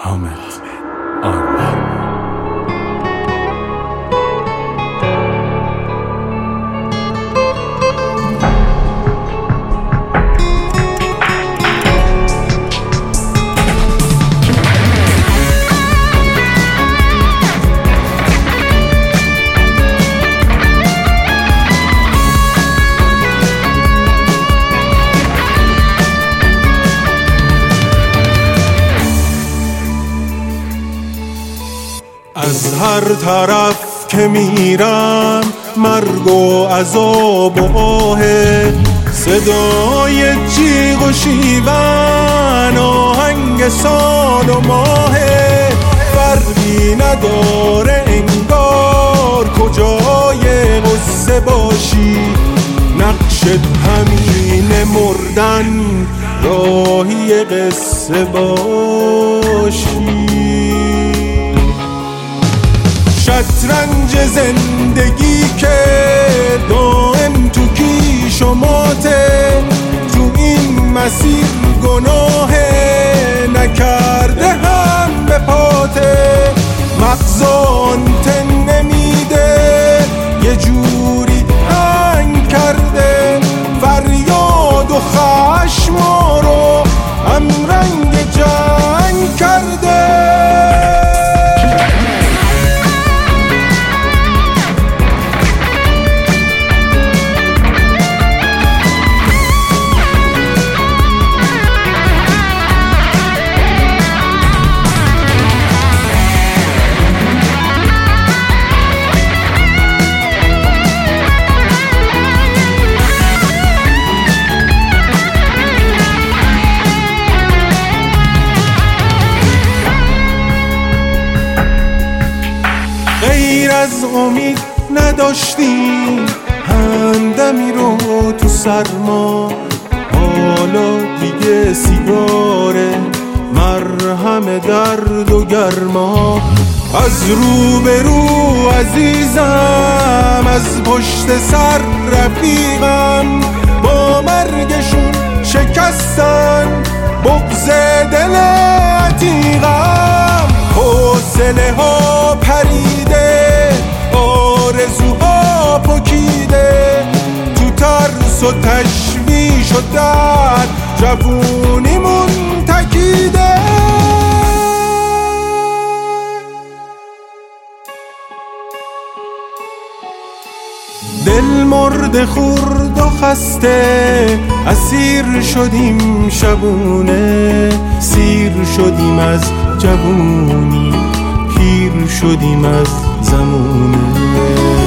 حامد آرمان. از هر طرف که میرم مرگ و عذاب و آه، صدای جیغ و شیون، آهنگ سال و ماه، فرقی نداره انگار کجای قصه باشی، نقشت همین مردن راهی قصه باشی. شطرنج زندگی که دائم تو کیش و ماته، تو این مسیر گناهه نکرده هم به پاته، مغزان تن نمیده یه جوری هنگ کرده، فریاد و خشم رو هم رنگ جنگ کرده. غیر از امید نداشتیم همدمی رو تو سرما، حالا دیگه سیگاره مرهم درد و گرما. از رو به رو عزیزم، از پشت سر رفیقم، با مرگشون شکستن بغض دل عتیقم. حوصله ها پریده، آرزوها پکیده، تو ترس و تشویش و درد جوونیمون تکیده. دل مرد خورد و خسته، اسیر شدیم شبونه، سیر شدیم از جوونی، پیر شدیم از زمونه.